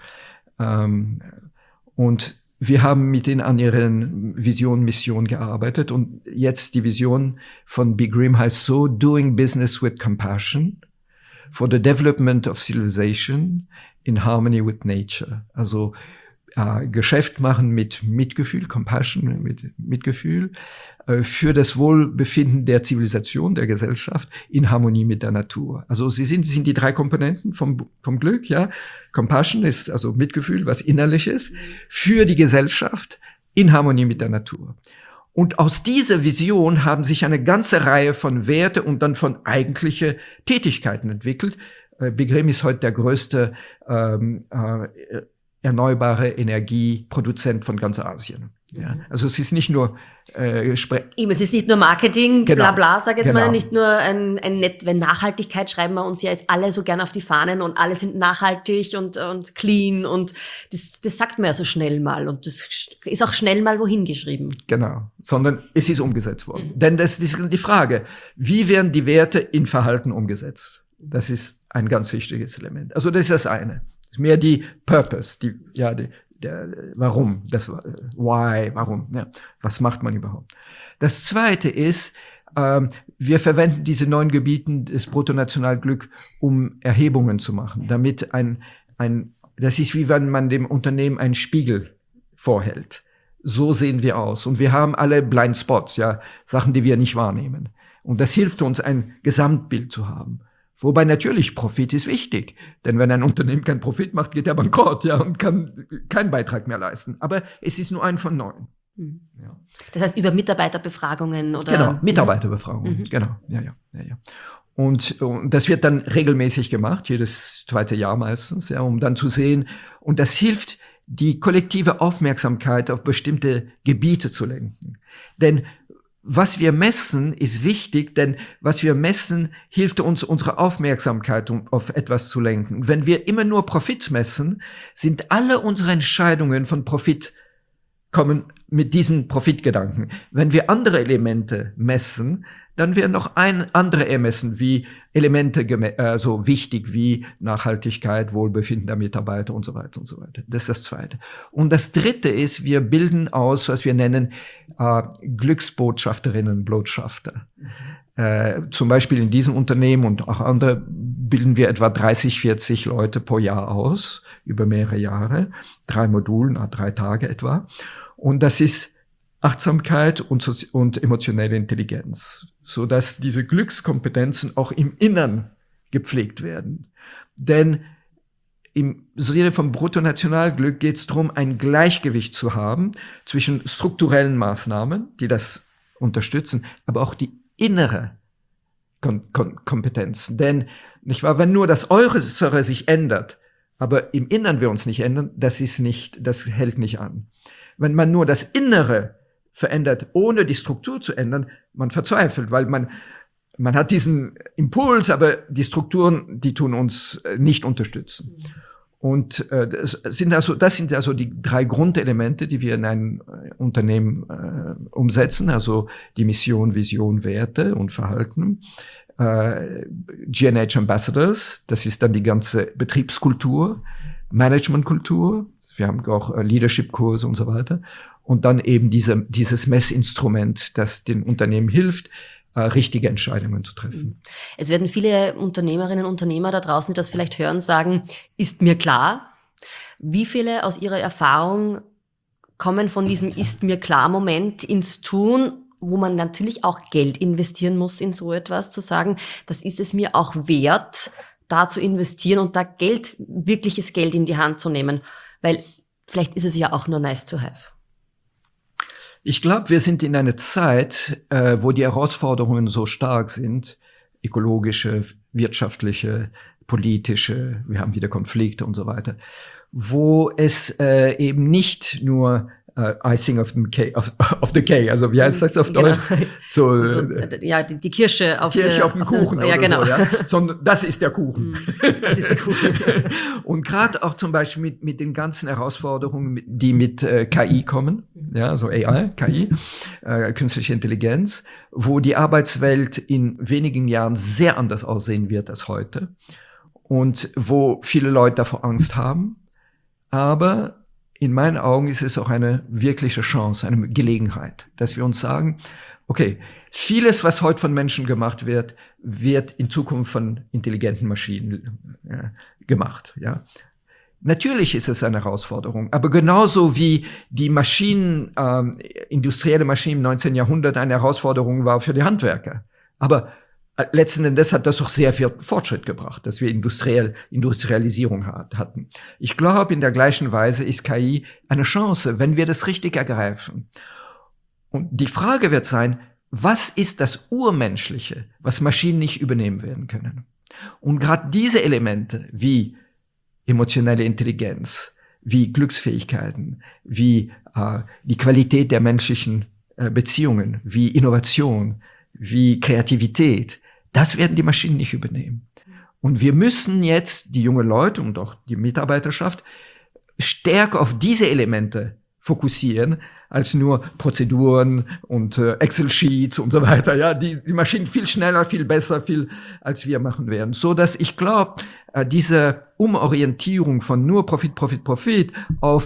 Und wir haben mit denen an ihren Vision, Mission gearbeitet. Und jetzt die Vision von BIGRIM heißt so: Doing Business with Compassion for the Development of Civilization in Harmony with Nature. Also Geschäft machen mit Mitgefühl, Compassion, mit Mitgefühl, für das Wohlbefinden der Zivilisation, der Gesellschaft, in Harmonie mit der Natur. Also sie sind die 3 Komponenten vom Glück, ja. Compassion ist also Mitgefühl, was innerlich ist, für die Gesellschaft, in Harmonie mit der Natur. Und aus dieser Vision haben sich eine ganze Reihe von Werte und dann von eigentliche Tätigkeiten entwickelt. BIGRIM ist heute der größte erneuerbare Energieproduzent von ganz Asien. Ja, also es ist nicht nur es ist nicht nur Marketing, genau, bla bla, sag jetzt genau. mal, nicht nur ein wenn Nachhaltigkeit schreiben wir uns ja jetzt alle so gern auf die Fahnen und alle sind nachhaltig und clean und das sagt man ja so schnell mal und das ist auch schnell mal wohin geschrieben. Genau, sondern es ist umgesetzt worden. Denn das ist die Frage, wie werden die Werte in Verhalten umgesetzt? Das ist ein ganz wichtiges Element. Also das ist das eine. Mehr die Purpose, der Warum, das Why, warum, ja, was macht man überhaupt? Das zweite ist, wir verwenden diese 9 Gebieten des Bruttonationalglück, um Erhebungen zu machen, damit ein Das ist wie wenn man dem Unternehmen einen Spiegel vorhält. So sehen wir aus. Und wir haben alle Blind Spots, ja, Sachen, die wir nicht wahrnehmen. Und das hilft uns, ein Gesamtbild zu haben. Wobei natürlich Profit ist wichtig. Denn wenn ein Unternehmen keinen Profit macht, geht er bankrott, ja, und kann keinen Beitrag mehr leisten. Aber es ist nur ein von 9. Ja. Das heißt, über Mitarbeiterbefragungen oder? Genau, Mitarbeiterbefragungen, genau, ja. Und das wird dann regelmäßig gemacht, jedes 2. Jahr meistens, ja, um dann zu sehen. Und das hilft, die kollektive Aufmerksamkeit auf bestimmte Gebiete zu lenken. Denn was wir messen, ist wichtig, denn was wir messen, hilft uns, unsere Aufmerksamkeit auf etwas zu lenken. Wenn wir immer nur Profit messen, sind alle unsere Entscheidungen von Profit kommen mit diesem Profitgedanken. Wenn wir andere Elemente messen, dann werden noch andere ermessen, wie Elemente so wichtig wie Nachhaltigkeit, Wohlbefinden der Mitarbeiter und so weiter und so weiter. Das ist das Zweite. Und das Dritte ist, wir bilden aus, was wir nennen Glücksbotschafterinnen, Botschafter. Zum Beispiel in diesem Unternehmen und auch andere bilden wir etwa 30, 40 Leute pro Jahr aus, über mehrere Jahre, 3 Modulen, 3 Tage etwa. Und das ist Achtsamkeit und emotionelle Intelligenz, so dass diese Glückskompetenzen auch im Innern gepflegt werden. Denn im Sinne vom Bruttonationalglück geht es darum, ein Gleichgewicht zu haben zwischen strukturellen Maßnahmen, die das unterstützen, aber auch die innere Kompetenz. Denn, nicht wahr, wenn nur das Äußere sich ändert, aber im Innern wir uns nicht ändern, das hält nicht an. Wenn man nur das Innere verändert, ohne die Struktur zu ändern, man verzweifelt, weil man hat diesen Impuls, aber die Strukturen, die tun uns nicht unterstützen. Und das sind also die 3 Grundelemente, die wir in einem Unternehmen umsetzen, also die Mission, Vision, Werte und Verhalten. G&H Ambassadors, das ist dann die ganze Betriebskultur, Managementkultur, wir haben auch Leadership-Kurse und so weiter. Und dann eben dieses Messinstrument, das den Unternehmen hilft, richtige Entscheidungen zu treffen. Es werden viele Unternehmerinnen und Unternehmer da draußen, die das vielleicht hören, sagen, ist mir klar. Wie viele aus ihrer Erfahrung kommen von diesem ist mir klar Moment ins Tun, wo man natürlich auch Geld investieren muss in so etwas, zu sagen, das ist es mir auch wert, da zu investieren und da wirkliches Geld in die Hand zu nehmen. Weil vielleicht ist es ja auch nur nice to have. Ich glaube, wir sind in einer Zeit, wo die Herausforderungen so stark sind, ökologische, wirtschaftliche, politische, wir haben wieder Konflikte und so weiter, wo es eben nicht nur Icing of the cake, also wie heißt das auf Deutsch? Genau. So, ja, die Kirsche auf dem Kuchen oder ja, genau. so, ja. Sondern das ist der Kuchen. Das ist der Kuchen. Und gerade auch zum Beispiel mit den ganzen Herausforderungen, die mit KI kommen, ja, also AI, KI, künstliche Intelligenz, wo die Arbeitswelt in wenigen Jahren sehr anders aussehen wird als heute und wo viele Leute davor Angst haben, aber in meinen Augen ist es auch eine wirkliche Chance, eine Gelegenheit, dass wir uns sagen, okay, vieles, was heute von Menschen gemacht wird, wird in Zukunft von intelligenten Maschinen gemacht. Ja. Natürlich ist es eine Herausforderung, aber genauso wie die Maschinen, industrielle Maschinen im 19. Jahrhundert eine Herausforderung war für die Handwerker. Aber letzten Endes hat das auch sehr viel Fortschritt gebracht, dass wir Industrialisierung hatten. Ich glaube, in der gleichen Weise ist KI eine Chance, wenn wir das richtig ergreifen. Und die Frage wird sein, was ist das Urmenschliche, was Maschinen nicht übernehmen werden können? Und gerade diese Elemente wie emotionelle Intelligenz, wie Glücksfähigkeiten, wie die Qualität der menschlichen Beziehungen, wie Innovation, wie Kreativität, das werden die Maschinen nicht übernehmen. Und wir müssen jetzt die jungen Leute und auch die Mitarbeiterschaft stärker auf diese Elemente fokussieren, als nur Prozeduren und Excel-Sheets und so weiter. Ja, die Maschinen viel schneller, viel besser, viel als wir machen werden. So dass ich glaube, diese Umorientierung von nur Profit auf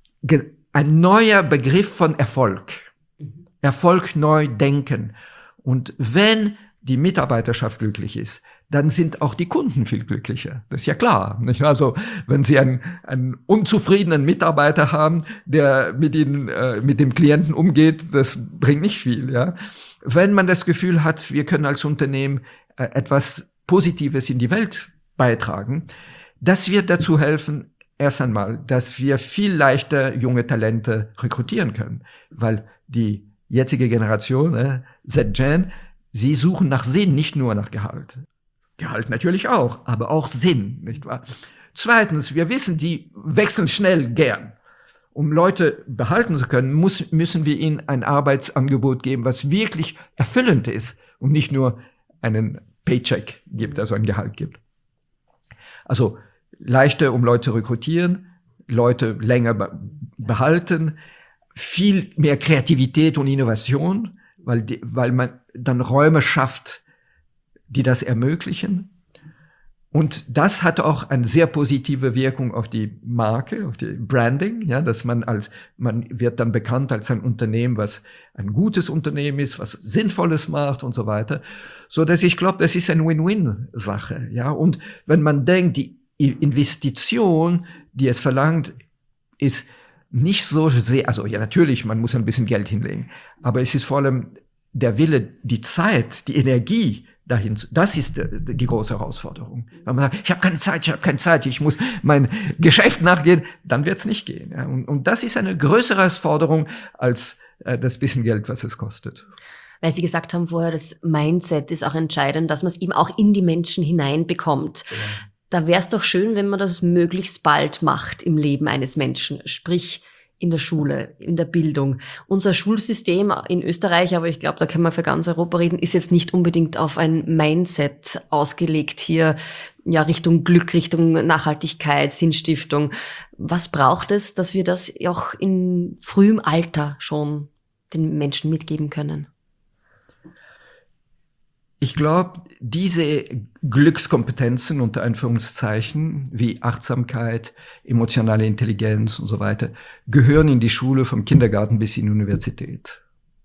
ein neuer Begriff von Erfolg. Erfolg neu denken. Und wenn die Mitarbeiterschaft glücklich ist, dann sind auch die Kunden viel glücklicher. Das ist ja klar, nicht? Also, wenn Sie einen unzufriedenen Mitarbeiter haben, der mit Ihnen, mit dem Klienten umgeht, das bringt nicht viel, ja. Wenn man das Gefühl hat, wir können als Unternehmen etwas Positives in die Welt beitragen, das wird dazu helfen, erst einmal, dass wir viel leichter junge Talente rekrutieren können, weil die jetzige Generation, Z-Gen, sie suchen nach Sinn, nicht nur nach Gehalt. Gehalt natürlich auch, aber auch Sinn, nicht wahr? Zweitens, wir wissen, die wechseln schnell gern. Um Leute behalten zu können, müssen wir ihnen ein Arbeitsangebot geben, was wirklich erfüllend ist und nicht nur einen Paycheck gibt, also ein Gehalt gibt. Also leichter, um Leute zu rekrutieren, Leute länger behalten, viel mehr Kreativität und Innovation, weil man dann Räume schafft, die das ermöglichen. Und das hat auch eine sehr positive Wirkung auf die Marke, auf die Branding, ja, dass man wird dann bekannt als ein Unternehmen, was ein gutes Unternehmen ist, was Sinnvolles macht und so weiter. So dass ich glaube, das ist eine Win-Win-Sache, ja. Und wenn man denkt, die Investition, die es verlangt, ist nicht so sehr, also ja, natürlich, man muss ein bisschen Geld hinlegen, aber es ist vor allem der Wille, die Zeit, die Energie dahin, das ist die große Herausforderung. Wenn man sagt, ich habe keine Zeit, ich muss mein Geschäft nachgehen, dann wird es nicht gehen. Ja. Und das ist eine größere Herausforderung als das bisschen Geld, was es kostet. Weil Sie gesagt haben vorher, das Mindset ist auch entscheidend, dass man es eben auch in die Menschen hineinbekommt. Ja. Da wäre es doch schön, wenn man das möglichst bald macht im Leben eines Menschen, sprich in der Schule, in der Bildung. Unser Schulsystem in Österreich, aber ich glaube, da können wir für ganz Europa reden, ist jetzt nicht unbedingt auf ein Mindset ausgelegt hier, ja, Richtung Glück, Richtung Nachhaltigkeit, Sinnstiftung. Was braucht es, dass wir das auch in frühem Alter schon den Menschen mitgeben können? Ich glaube, diese Glückskompetenzen unter Anführungszeichen wie Achtsamkeit, emotionale Intelligenz und so weiter gehören in die Schule vom Kindergarten bis in die Universität.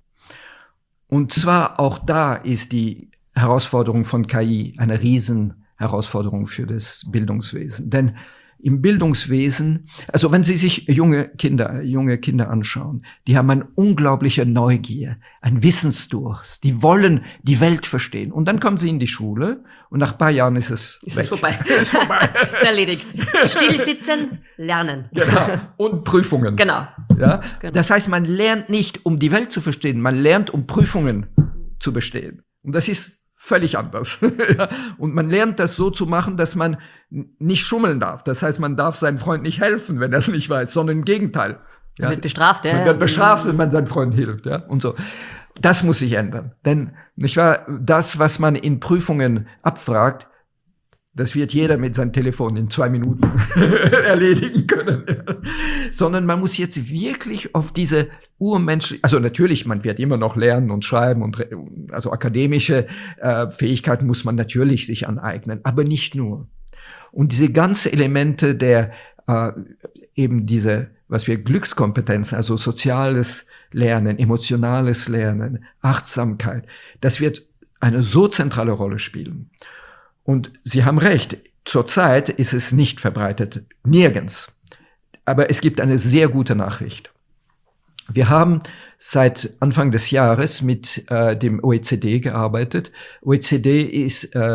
Und zwar auch da ist die Herausforderung von KI eine Riesenherausforderung für das Bildungswesen. Denn im Bildungswesen, also wenn Sie sich junge Kinder anschauen, die haben eine unglaubliche Neugier, ein Wissensdurst, die wollen die Welt verstehen. Und dann kommen sie in die Schule und nach ein paar Jahren ist es vorbei. Ist vorbei. Ist erledigt. Still sitzen, lernen. Genau. Und Prüfungen. Genau. Ja? Genau. Das heißt, man lernt nicht, um die Welt zu verstehen, man lernt, um Prüfungen zu bestehen. Und das ist völlig anders. Und man lernt das so zu machen, dass man nicht schummeln darf. Das heißt, man darf seinem Freund nicht helfen, wenn er es nicht weiß, sondern im Gegenteil. Man wird bestraft, ja. Man wird bestraft, wenn man seinem Freund hilft, ja. Und so. Das muss sich ändern. Denn, nicht wahr, das, was man in Prüfungen abfragt, das wird jeder mit seinem Telefon in 2 Minuten erledigen können. Ja. Sondern man muss jetzt wirklich auf diese urmenschliche, also natürlich, man wird immer noch lernen und schreiben und also akademische Fähigkeiten muss man natürlich sich aneignen, aber nicht nur. Und diese ganzen Elemente der eben diese, was wir Glückskompetenzen, also soziales Lernen, emotionales Lernen, Achtsamkeit, das wird eine so zentrale Rolle spielen. Und Sie haben recht, zurzeit ist es nicht verbreitet, nirgends. Aber es gibt eine sehr gute Nachricht. Wir haben seit Anfang des Jahres mit dem OECD gearbeitet. OECD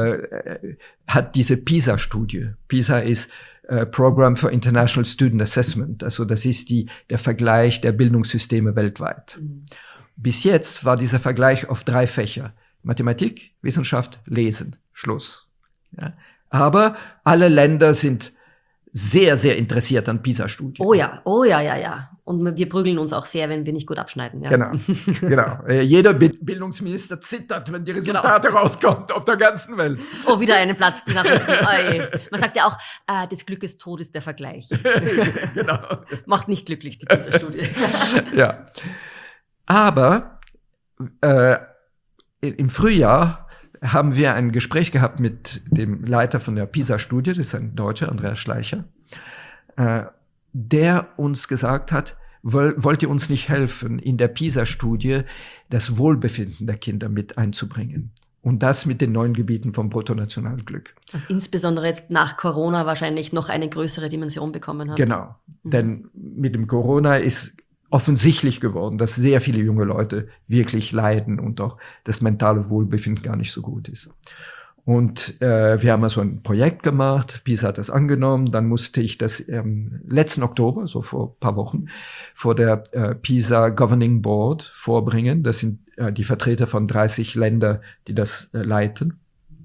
hat diese PISA-Studie. PISA ist Program for International Student Assessment. Also das ist der Vergleich der Bildungssysteme weltweit. Mhm. Bis jetzt war dieser Vergleich auf 3 Fächer. Mathematik, Wissenschaft, Lesen. Schluss. Ja. Aber alle Länder sind sehr, sehr interessiert an PISA-Studien. Oh ja. Und wir prügeln uns auch sehr, wenn wir nicht gut abschneiden. Ja. Genau. Jeder Bildungsminister zittert, wenn die Resultate rauskommen auf der ganzen Welt. Oh, wieder einen Platz nach unten. Man sagt ja auch, des Glückes Tod ist der Vergleich. Genau. Macht nicht glücklich, die PISA-Studie. Ja. Aber im Frühjahr haben wir ein Gespräch gehabt mit dem Leiter von der PISA-Studie, das ist ein Deutscher, Andreas Schleicher, der uns gesagt hat, wollt ihr uns nicht helfen, in der PISA-Studie das Wohlbefinden der Kinder mit einzubringen? Und das mit den 9 Gebieten vom Bruttonationalglück. Also insbesondere jetzt nach Corona wahrscheinlich noch eine größere Dimension bekommen hat. Genau, denn mit dem Corona ist offensichtlich geworden, dass sehr viele junge Leute wirklich leiden und auch das mentale Wohlbefinden gar nicht so gut ist. Und wir haben also ein Projekt gemacht, PISA hat das angenommen, dann musste ich das letzten Oktober, so vor ein paar Wochen, vor der PISA Governing Board vorbringen. Das sind die Vertreter von 30 Ländern, die das leiten.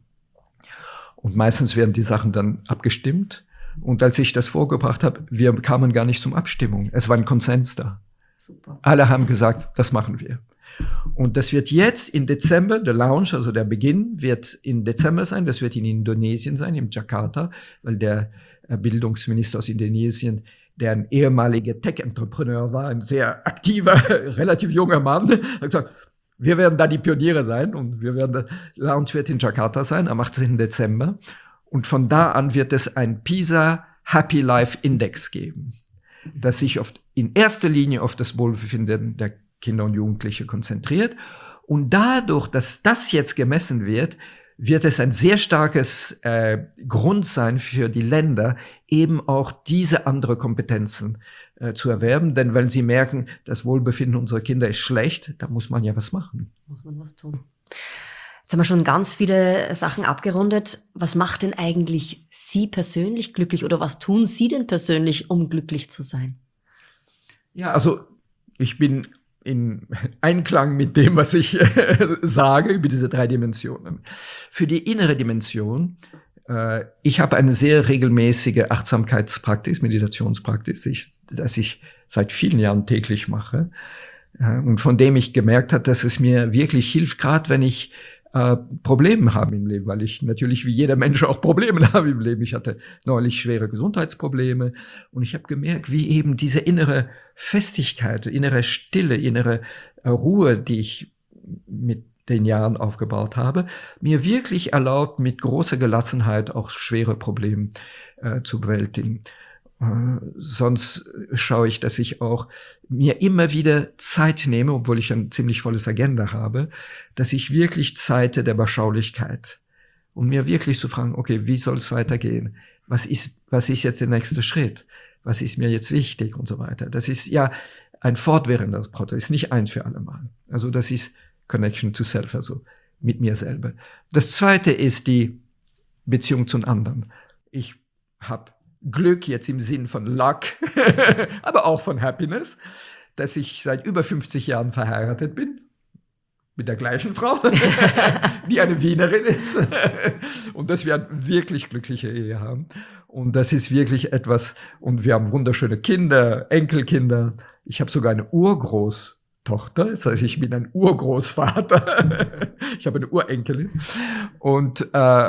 Und meistens werden die Sachen dann abgestimmt. Und als ich das vorgebracht habe, wir kamen gar nicht zum Abstimmung. Es war ein Konsens da. Super. Alle haben gesagt, das machen wir. Und das wird jetzt im Dezember, der Launch, also der Beginn, wird im Dezember sein. Das wird in Indonesien sein, in Jakarta, weil der Bildungsminister aus Indonesien, der ein ehemaliger Tech-Entrepreneur war, ein sehr aktiver, relativ junger Mann, hat gesagt, wir werden da die Pioniere sein und der Launch wird in Jakarta sein am 18. Dezember. Und von da an wird es ein PISA Happy Life Index geben, das sich in erster Linie auf das Wohlbefinden der Kinder und Jugendliche konzentriert. Und dadurch, dass das jetzt gemessen wird, wird es ein sehr starkes Grund sein für die Länder, eben auch diese andere Kompetenzen zu erwerben. Denn wenn sie merken, das Wohlbefinden unserer Kinder ist schlecht, da muss man ja was machen. Muss man was tun. Jetzt haben wir schon ganz viele Sachen abgerundet. Was macht denn eigentlich Sie persönlich glücklich oder was tun Sie denn persönlich, um glücklich zu sein? Ja, also ich bin in Einklang mit dem, was ich sage über diese 3 Dimensionen. Für die innere Dimension, ich habe eine sehr regelmäßige Achtsamkeitspraxis, Meditationspraxis, das ich seit vielen Jahren täglich mache und von dem ich gemerkt habe, dass es mir wirklich hilft, gerade wenn ich Probleme habe im Leben, weil ich natürlich wie jeder Mensch auch Probleme habe im Leben. Ich hatte neulich schwere Gesundheitsprobleme und ich habe gemerkt, wie eben diese innere Festigkeit, innere Stille, innere Ruhe, die ich mit den Jahren aufgebaut habe, mir wirklich erlaubt, mit großer Gelassenheit auch schwere Probleme zu bewältigen. Sonst schaue ich, dass ich auch mir immer wieder Zeit nehme, obwohl ich ein ziemlich volles Agenda habe, dass ich wirklich Zeit der Beschaulichkeit und mir wirklich zu fragen, okay, wie soll es weitergehen? Was ist jetzt der nächste Schritt? Was ist mir jetzt wichtig und so weiter? Das ist ja ein fortwährender Prozess, nicht ein für alle Mal. Also das ist Connection to Self, also mit mir selber. Das Zweite ist die Beziehung zu anderen. Ich habe Glück jetzt im Sinn von Luck, aber auch von Happiness, dass ich seit über 50 Jahren verheiratet bin mit der gleichen Frau, die eine Wienerin ist und dass wir eine wirklich glückliche Ehe haben. Und das ist wirklich etwas, und wir haben wunderschöne Kinder, Enkelkinder. Ich habe sogar eine Urgroßtochter, das heißt, ich bin ein Urgroßvater. Ich habe eine Urenkelin und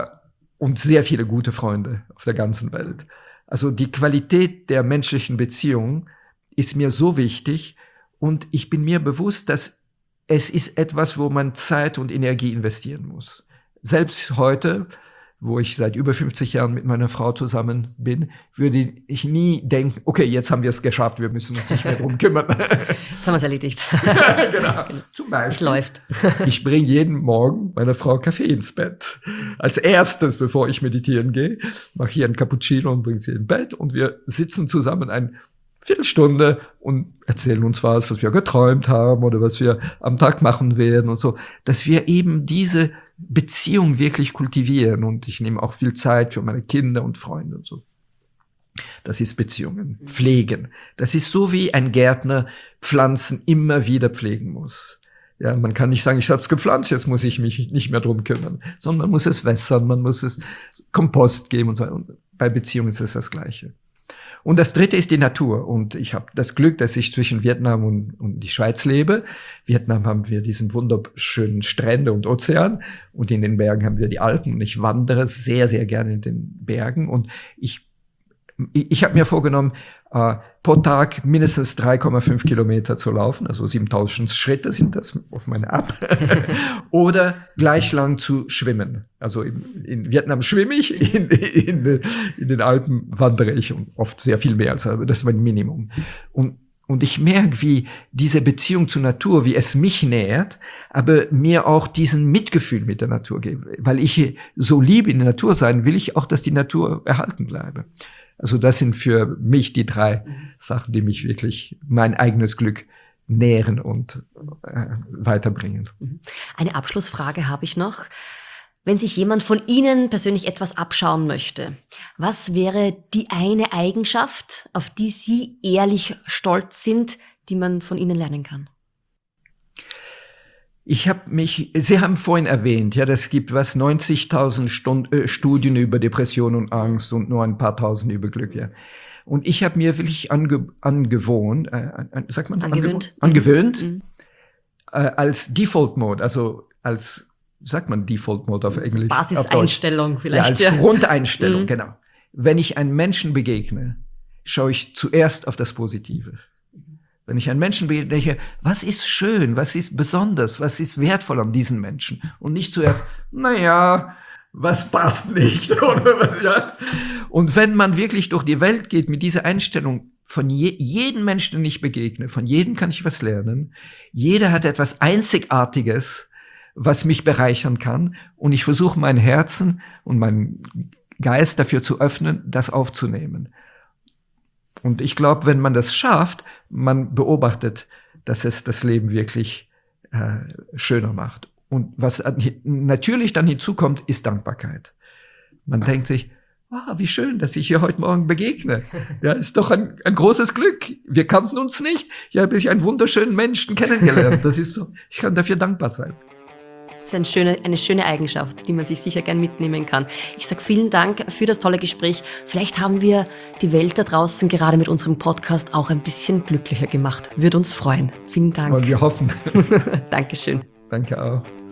sehr viele gute Freunde auf der ganzen Welt. Also die Qualität der menschlichen Beziehung ist mir so wichtig und ich bin mir bewusst, dass es ist etwas, wo man Zeit und Energie investieren muss. Selbst heute, wo ich seit über 50 Jahren mit meiner Frau zusammen bin, würde ich nie denken, okay, jetzt haben wir es geschafft, wir müssen uns nicht mehr drum kümmern. Jetzt haben wir es erledigt. Genau. Zum Beispiel. Es läuft. Ich bringe jeden Morgen meiner Frau Kaffee ins Bett. Als erstes, bevor ich meditieren gehe, mache ich einen Cappuccino und bringe sie ins Bett und wir sitzen zusammen eine Viertelstunde und erzählen uns was wir geträumt haben oder was wir am Tag machen werden und so, dass wir eben diese Beziehung wirklich kultivieren und ich nehme auch viel Zeit für meine Kinder und Freunde und so. Das ist Beziehungen, pflegen. Das ist so wie ein Gärtner Pflanzen immer wieder pflegen muss. Ja, man kann nicht sagen, ich habe es gepflanzt, jetzt muss ich mich nicht mehr drum kümmern, sondern man muss es wässern, man muss es Kompost geben und so. Und bei Beziehungen ist es das Gleiche. Und das Dritte ist die Natur. Und ich habe das Glück, dass ich zwischen Vietnam und die Schweiz lebe. Vietnam haben wir diesen wunderschönen Strände und Ozean. Und in den Bergen haben wir die Alpen. Und ich wandere sehr, sehr gerne in den Bergen. Und ich habe mir vorgenommen, pro Tag mindestens 3,5 Kilometer zu laufen. Also 7000 Schritte sind das auf meiner App. Oder gleich lang zu schwimmen. Also in Vietnam schwimme ich, in den Alpen wandere ich und oft sehr viel mehr als, aber das ist mein Minimum. Und Und ich merke, wie diese Beziehung zur Natur, wie es mich nährt, aber mir auch diesen Mitgefühl mit der Natur gibt. Weil ich so liebe in der Natur sein, will ich auch, dass die Natur erhalten bleibe. Also das sind für mich die 3 Sachen, die mich wirklich mein eigenes Glück nähren und weiterbringen. Eine Abschlussfrage habe ich noch. Wenn sich jemand von Ihnen persönlich etwas abschauen möchte, was wäre die eine Eigenschaft, auf die Sie ehrlich stolz sind, die man von Ihnen lernen kann? Sie haben vorhin erwähnt, ja, das gibt 90.000 Studien über Depression und Angst und nur ein paar Tausend über Glück, ja. Und ich habe mir wirklich angewöhnt, als Default Mode, also als, sagt man Default Mode auf Englisch? Basiseinstellung vielleicht. Ja, als Grundeinstellung, genau. Wenn ich einem Menschen begegne, schaue ich zuerst auf das Positive. Wenn ich einen Menschen begegne, was ist schön, was ist besonders, was ist wertvoll an diesen Menschen? Und nicht zuerst, was passt nicht, oder, ja. Und wenn man wirklich durch die Welt geht mit dieser Einstellung, von jedem Menschen, den ich begegne, von jedem kann ich was lernen. Jeder hat etwas Einzigartiges, was mich bereichern kann. Und ich versuche, mein Herzen und meinen Geist dafür zu öffnen, das aufzunehmen. Und ich glaube, wenn man das schafft, man beobachtet, dass es das Leben wirklich schöner macht. Und was natürlich dann hinzukommt, ist Dankbarkeit. Man denkt sich, wie schön, dass ich hier heute Morgen begegne. Ja, ist doch ein großes Glück. Wir kannten uns nicht. Hier habe ich einen wunderschönen Menschen kennengelernt. Das ist so, ich kann dafür dankbar sein. Das ist eine schöne Eigenschaft, die man sich sicher gern mitnehmen kann. Ich sage vielen Dank für das tolle Gespräch. Vielleicht haben wir die Welt da draußen gerade mit unserem Podcast auch ein bisschen glücklicher gemacht. Würde uns freuen. Vielen Dank. Und wir hoffen. Dankeschön. Danke auch.